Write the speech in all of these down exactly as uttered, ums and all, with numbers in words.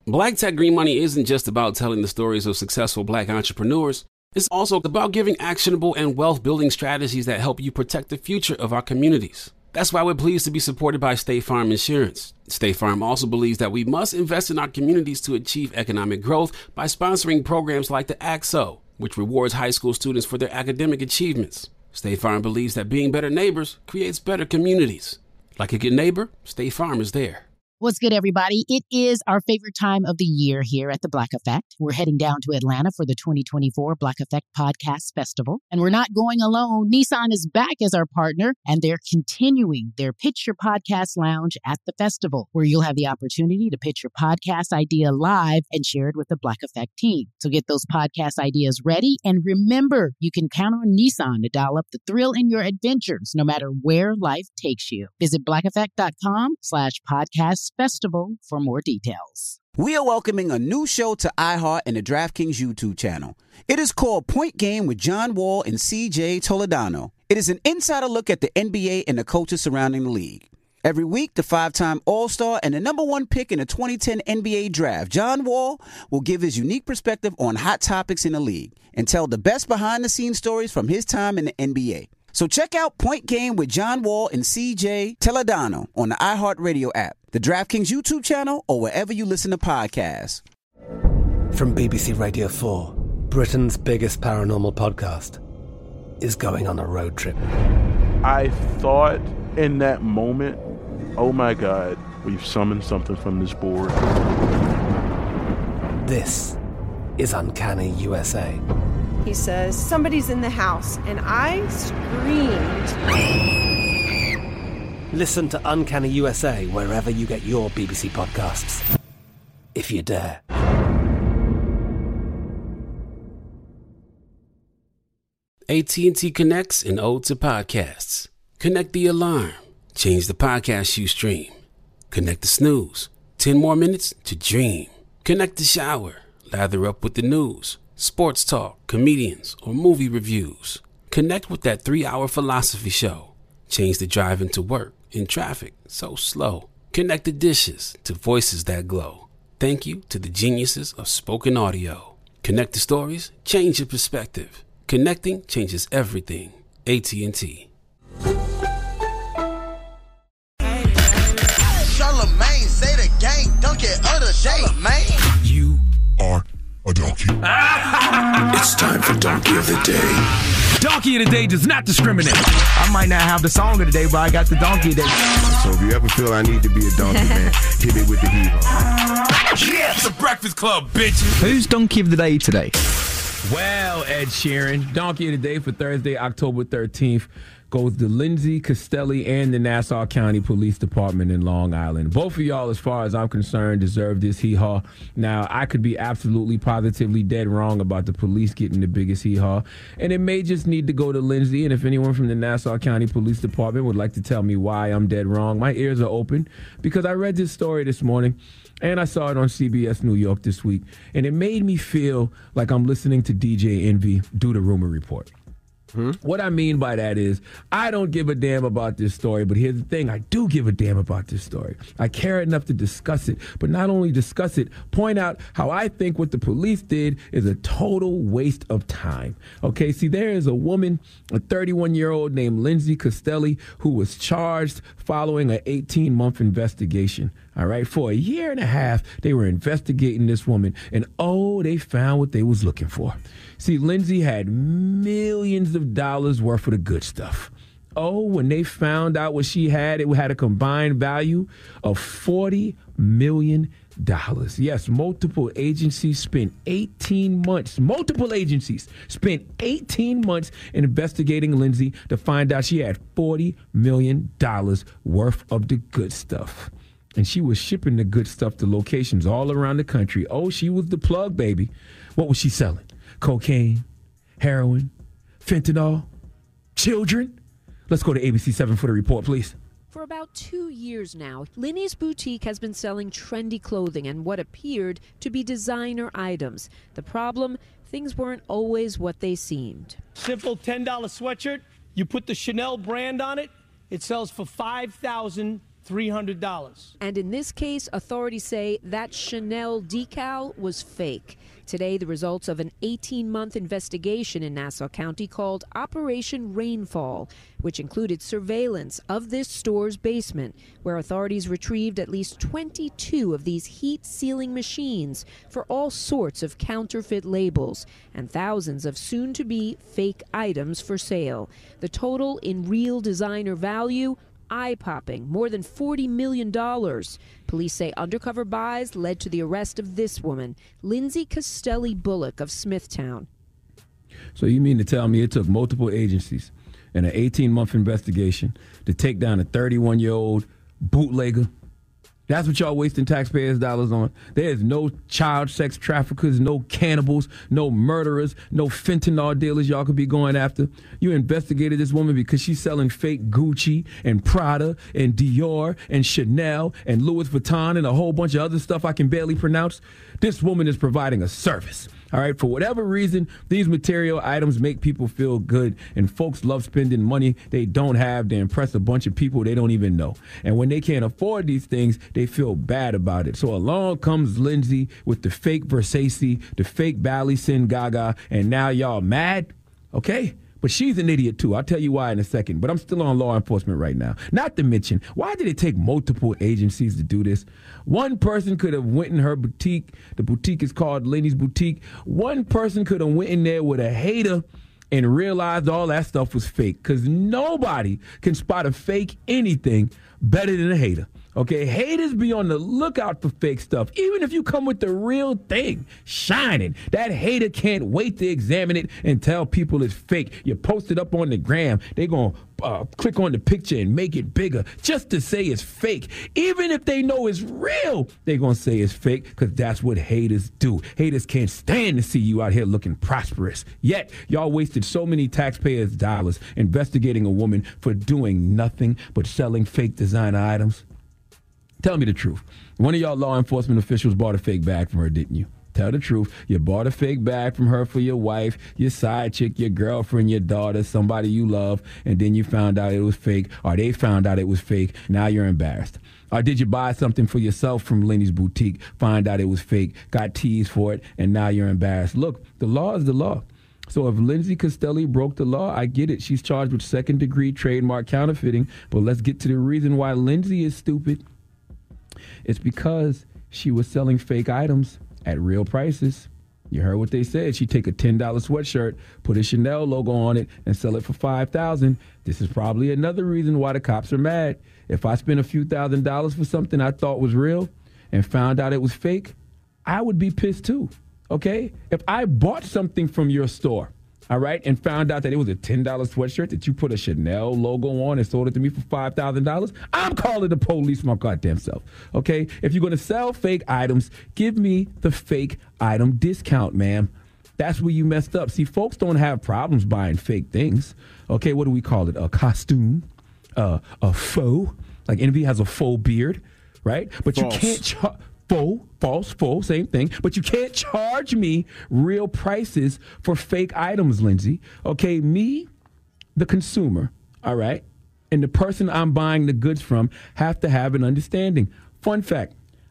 Black Tech Green Money isn't just about telling the stories of successful Black entrepreneurs. It's also about giving actionable and wealth-building strategies that help you protect the future of our communities. That's why we're pleased to be supported by State Farm Insurance. State Farm also believes that we must invest in our communities to achieve economic growth by sponsoring programs like the A C S O, which rewards high school students for their academic achievements. State Farm believes that being better neighbors creates better communities. Like a good neighbor, State Farm is there. What's good, everybody? It is our favorite time of the year here at the Black Effect. We're heading down to Atlanta for the twenty twenty-four Black Effect Podcast Festival. And we're not going alone. Nissan is back as our partner, and they're continuing their Pitch Your Podcast Lounge at the festival, where you'll have the opportunity to pitch your podcast idea live and share it with the Black Effect team. So get those podcast ideas ready. And remember, you can count on Nissan to dial up the thrill in your adventures, no matter where life takes you. Visit blackeffect.com slash podcast festival for more details. We are welcoming a new show to iHeart and the DraftKings YouTube channel. It is called Point Game with John Wall and C J Toledano. It is an insider look at the N B A and the coaches surrounding the league. Every week, the five-time All-Star and the number one pick in the twenty ten N B A Draft, John Wall, will give his unique perspective on hot topics in the league and tell the best behind-the-scenes stories from his time in the N B A. So check out Point Game with John Wall and C J Toledano on the iHeartRadio app, the DraftKings YouTube channel, or wherever you listen to podcasts. From B B C Radio four, Britain's biggest paranormal podcast is going on a road trip. I thought in that moment, oh my God, we've summoned something from this board. This is Uncanny U S A. He says, somebody's in the house, and I screamed. Listen to Uncanny U S A wherever you get your B B C podcasts, if you dare. A T and T connects an ode to podcasts. Connect the alarm. Change the podcast you stream. Connect the snooze. Ten more minutes to dream. Connect the shower. Lather up with the news, sports talk, comedians, or movie reviews. Connect with that three-hour philosophy show. Change the drive into work in traffic so slow. Connect the dishes to voices that glow. Thank you to the geniuses of spoken audio. Connect the stories, change your perspective. Connecting changes everything. A T and T. Charlamagne say the gang don't get other day, man. You are a donkey. It's time for Donkey of the Day. Donkey of the Day does not discriminate. I might not have the song of the day, but I got the Donkey of the Day. So if you ever feel I need to be a donkey, man, hit me with the heat. Yeah, it's the Breakfast Club, bitches. Who's Donkey of the Day today? Well, Ed Sheeran, Donkey of the Day for Thursday, October thirteenth, goes to Lindsay Castelli and the Nassau County Police Department in Long Island. Both of y'all, as far as I'm concerned, deserve this hee-haw. Now, I could be absolutely, positively dead wrong about the police getting the biggest hee-haw, and it may just need to go to Lindsay, and if anyone from the Nassau County Police Department would like to tell me why I'm dead wrong, my ears are open, because I read this story this morning, and I saw it on C B S New York this week, and it made me feel like I'm listening to D J Envy do the rumor report. Hmm? What I mean by that is, I don't give a damn about this story, but here's the thing, I do give a damn about this story. I care enough to discuss it, but not only discuss it, point out how I think what the police did is a total waste of time. Okay, see, there is a woman, a thirty-one-year-old named Lindsay Castelli, who was charged following an eighteen-month investigation. All right, for a year and a half, they were investigating this woman, and oh, they found what they was looking for. See, Lindsay had millions of dollars worth of the good stuff. Oh, when they found out what she had, it had a combined value of forty million dollars. Yes, multiple agencies spent eighteen months, multiple agencies spent eighteen months investigating Lindsay to find out she had forty million dollars worth of the good stuff. And she was shipping the good stuff to locations all around the country. Oh, she was the plug, baby. What was she selling? Cocaine, heroin, fentanyl, children? Let's go to A B C seven for the report, please. For about two years now, Linny's Boutique has been selling trendy clothing and what appeared to be designer items. The problem, things weren't always what they seemed. Simple ten dollar sweatshirt, you put the Chanel brand on it, it sells for five thousand three hundred dollars. And in this case, authorities say that Chanel decal was fake. Today, the results of an eighteen-month investigation in Nassau County called Operation Rainfall, which included surveillance of this store's basement, where authorities retrieved at least twenty-two of these heat-sealing machines for all sorts of counterfeit labels and thousands of soon-to-be fake items for sale. The total in real designer value, eye-popping, more than forty million dollars. Police say undercover buys led to the arrest of this woman, Lindsay Castelli Bullock of Smithtown. So you mean to tell me it took multiple agencies and an eighteen-month investigation to take down a thirty-one-year-old bootlegger? That's what y'all wasting taxpayers' dollars on. There's no child sex traffickers, no cannibals, no murderers, no fentanyl dealers y'all could be going after. You investigated this woman because she's selling fake Gucci and Prada and Dior and Chanel and Louis Vuitton and a whole bunch of other stuff I can barely pronounce. This woman is providing a service. All right, for whatever reason, these material items make people feel good, and folks love spending money they don't have to impress a bunch of people they don't even know. And when they can't afford these things, they feel bad about it. So along comes Lindsay with the fake Versace, the fake Balenciaga, and now y'all mad? Okay? But she's an idiot, too. I'll tell you why in a second. But I'm still on law enforcement right now. Not to mention, why did it take multiple agencies to do this? One person could have went in her boutique. The boutique is called Lenny's Boutique. One person could have went in there with a hater and realized all that stuff was fake. Because nobody can spot a fake anything better than a hater. Okay, haters be on the lookout for fake stuff. Even if you come with the real thing, shining, that hater can't wait to examine it and tell people it's fake. You post it up on the gram, they gonna uh, click on the picture and make it bigger just to say it's fake. Even if they know it's real, they gonna say it's fake because that's what haters do. Haters can't stand to see you out here looking prosperous. Yet, y'all wasted so many taxpayers' dollars investigating a woman for doing nothing but selling fake designer items. Tell me the truth. One of y'all law enforcement officials bought a fake bag from her, didn't you? Tell the truth. You bought a fake bag from her for your wife, your side chick, your girlfriend, your daughter, somebody you love, and then you found out it was fake, or they found out it was fake. Now you're embarrassed. Or did you buy something for yourself from Lenny's Boutique, find out it was fake, got teased for it, and now you're embarrassed? Look, the law is the law. So if Lindsay Castelli broke the law, I get it. She's charged with second-degree trademark counterfeiting. But let's get to the reason why Lindsay is stupid. It's because she was selling fake items at real prices. You heard what they said. She'd take a ten dollar sweatshirt, put a Chanel logo on it, and sell it for five thousand dollars. This is probably another reason why the cops are mad. If I spent a few thousand dollars for something I thought was real and found out it was fake, I would be pissed too, okay? If I bought something from your store, all right, and found out that it was a ten dollar sweatshirt that you put a Chanel logo on and sold it to me for five thousand dollars, I'm calling the police my goddamn self, okay? If you're going to sell fake items, give me the fake item discount, ma'am. That's where you messed up. See, folks don't have problems buying fake things, okay? What do we call it? A costume, uh, a faux, like Envy has a faux beard, right? But false. You can't charge. Faux, false, faux, same thing. But you can't charge me real prices for fake items, Lindsay. Okay, me, the consumer, all right, and the person I'm buying the goods from have to have an understanding. Fun fact,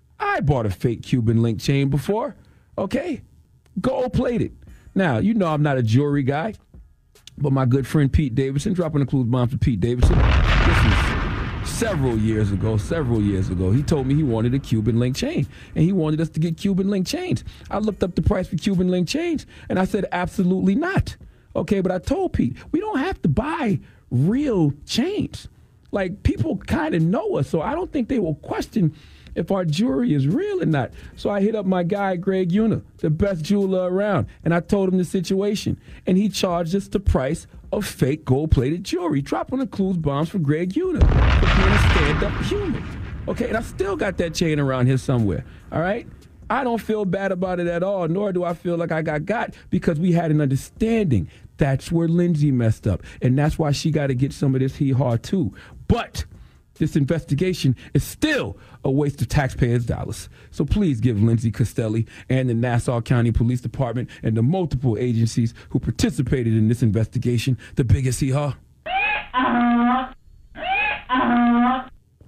I bought a fake Cuban link chain before, okay? Gold-plated. Now, you know I'm not a jewelry guy, but my good friend Pete Davidson, dropping a clues bomb for Pete Davidson, this is several years ago, several years ago, he told me he wanted a Cuban link chain, and he wanted us to get Cuban link chains. I looked up the price for Cuban link chains, and I said, absolutely not. Okay, but I told Pete, we don't have to buy real chains. Like, people kind of know us, so I don't think they will question if our jewelry is real or not. So I hit up my guy, Greg Una, the best jeweler around, and I told him the situation, and he charged us the price of fake gold-plated jewelry. Drop on the clues bombs for Greg Una for being a stand-up human. Okay, and I still got that chain around here somewhere, all right? I don't feel bad about it at all, nor do I feel like I got got, because we had an understanding. That's where Lindsay messed up, and that's why she got to get some of this hee-haw too. But this investigation is still a waste of taxpayers' dollars. So please give Lindsay Castelli and the Nassau County Police Department and the multiple agencies who participated in this investigation the biggest hee-haw.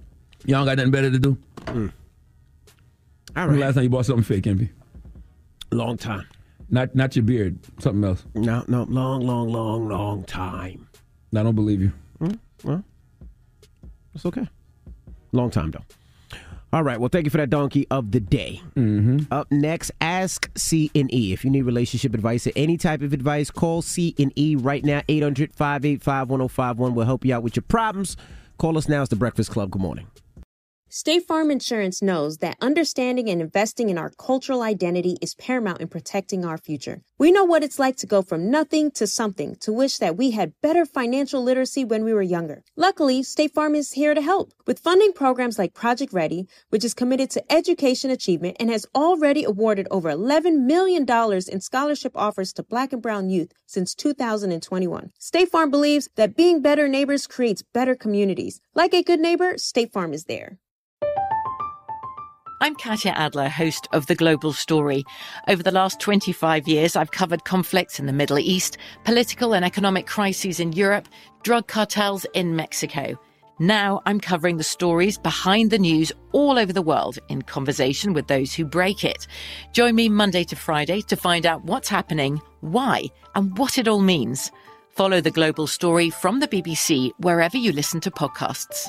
Y'all got nothing better to do? Mm. All When right. the last time you bought something fake, M P? Long time. Not not your beard, something else. No, no, long, long, long, long time. I don't believe you. Mm, well, it's okay. Long time, though. All right, well, thank you for that donkey of the day. Mm-hmm. Up next, Ask C and E. If you need relationship advice or any type of advice, call C and E right now. eight hundred, five eight five, one oh five one. We'll help you out with your problems. Call us now. It's The Breakfast Club. Good morning. State Farm Insurance knows that understanding and investing in our cultural identity is paramount in protecting our future. We know what it's like to go from nothing to something, to wish that we had better financial literacy when we were younger. Luckily, State Farm is here to help with funding programs like Project Ready, which is committed to education achievement and has already awarded over eleven million dollars in scholarship offers to Black and brown youth since two thousand twenty-one. State Farm believes that being better neighbors creates better communities. Like a good neighbor, State Farm is there. I'm Katya Adler, host of The Global Story. Over the last twenty-five years, I've covered conflicts in the Middle East, political and economic crises in Europe, drug cartels in Mexico. Now I'm covering the stories behind the news all over the world in conversation with those who break it. Join me Monday to Friday to find out what's happening, why, and what it all means. Follow The Global Story from the B B C wherever you listen to podcasts.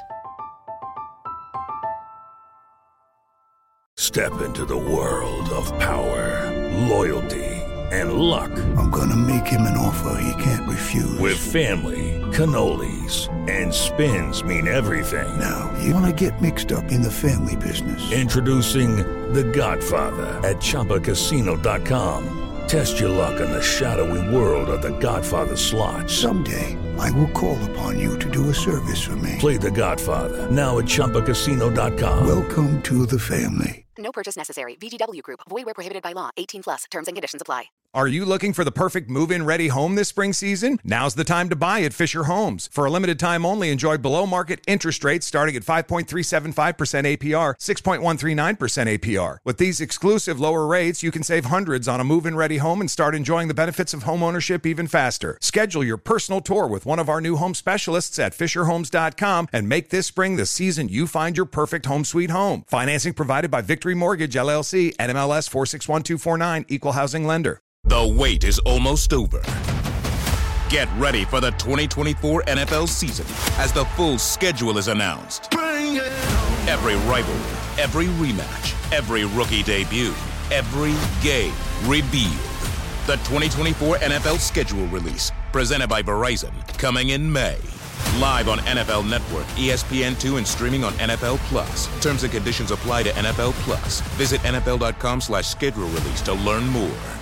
Step into the world of power, loyalty, and luck. I'm gonna make him an offer he can't refuse. With family, cannolis, and spins mean everything. Now, you wanna get mixed up in the family business. Introducing The Godfather at Chumba Casino dot com. Test your luck in the shadowy world of The Godfather slot. Someday, I will call upon you to do a service for me. Play The Godfather, now at Chumba Casino dot com. Welcome to the family. No purchase necessary. V G W Group. Void where prohibited by law. eighteen plus. Terms and conditions apply. Are you looking for the perfect move-in ready home this spring season? Now's the time to buy at Fisher Homes. For a limited time only, enjoy below-market interest rates starting at five point three seven five percent A P R, six point one three nine percent A P R. With these exclusive lower rates, you can save hundreds on a move-in ready home and start enjoying the benefits of homeownership even faster. Schedule your personal tour with one of our new home specialists at Fisher Homes dot com and make this spring the season you find your perfect home sweet home. Financing provided by Victory Mortgage, L L C, N M L S four six one two four nine, Equal Housing Lender. The wait is almost over. Get ready for the twenty twenty-four N F L season as the full schedule is announced. Bring it on. Every rivalry, every rematch, every rookie debut, every game revealed. The twenty twenty-four N F L schedule release, presented by Verizon, coming in May. Live on N F L Network, E S P N two, and streaming on N F L Plus. Terms and conditions apply to N F L Plus. Visit N F L dot com slash schedule release to learn more.